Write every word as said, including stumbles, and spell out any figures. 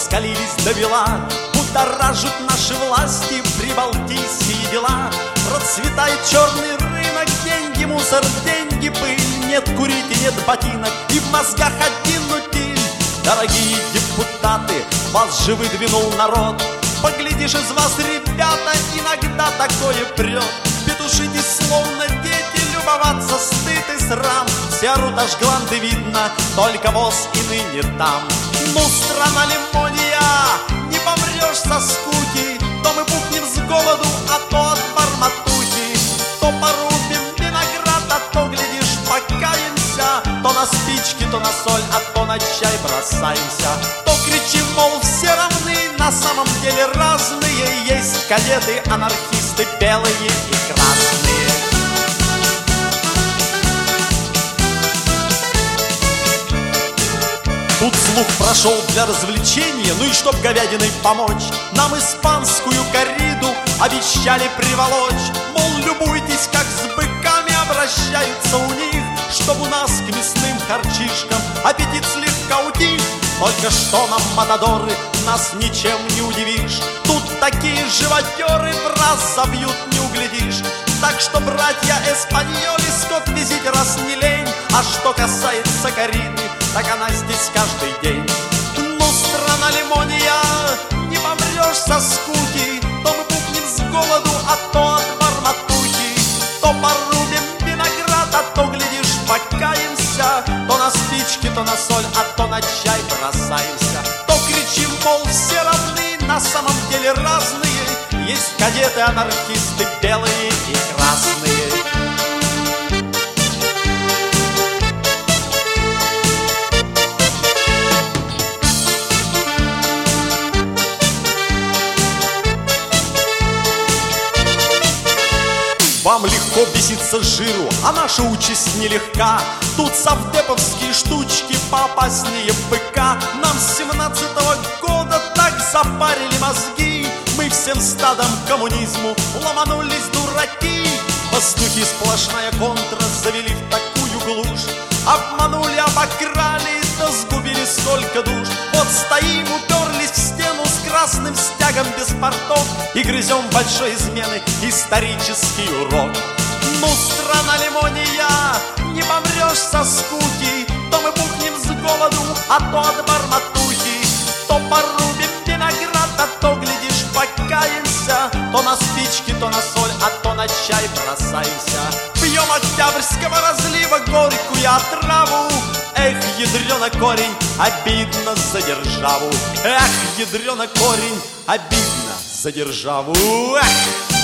раскалились до бела, будоражат наши власти прибалтийские дела. Процветает черный рынок, деньги, мусор, деньги, пыль. Нет курить и нет ботинок, и в мозгах один утиль. Дорогие депутаты, вас же выдвинул народ. Поглядишь, из вас, ребята, иногда такое прет. Петушитесь, словно дети, любоваться стыд и срам. Все орут, аж гланды видно, только воз и ныне там. Ну, страна лимония, не помрешь со скуки. То мы пухнем с голоду, а то от барматухи. То порубим виноград, а то, глядишь, покаемся. То на спички, то на соль, а то на чай бросаемся. То кричим, мол, все равны, на самом деле разные. Есть кадеты, анархисты, белые и красные. Тут слух прошел для развлечения, ну и чтоб говядиной помочь, нам испанскую корриду обещали приволочь. Мол, любуйтесь, как с быками обращаются у них, чтоб у нас к мясным харчишкам аппетит слегка утих. Только что нам, матадоры, нас ничем не удивишь. Тут такие живодеры в раз забьют, не углядишь. Так что, братья эспаньоли, скот везить раз не лень. А что касается корриды, так она здесь каждый день. Ну, страна лимония, не помрешь со скуки. То мы пухнем с голоду, а то от барматухи. То порубим виноград, а то, глядишь, покаемся. То на спички, то на соль, а то на чай бросаемся. То кричим, мол, все равны, на самом деле разные. Есть кадеты, анархисты, белые и красные. Вам легко беситься жиру, а наша участь нелегка. Тут совдеповские штучки поопаснее быка. Нам с семнадцатого года так запарили мозги. Мы всем стадом коммунизму ломанулись, дураки. Пастухи, сплошная контра, завели в такую глушь. Обманули, обокрали, да сгубили столько душ. Вот стоим, уперлись в стену с красным стягом без портов и грызем большой измены исторический урок. Ну, страна лимония, не помрешь со скуки. То мы пухнем с голоду, а то от барматухи. То порубим виноград, а то, глядишь, покаемся. То на спички, то на соль, а то на чай бросаемся. Пьем октябрьского разлива горькую отраву. Эх, ядрёна корень, обидно за державу. Эх, ядрёна корень, обидно за державу. Эх!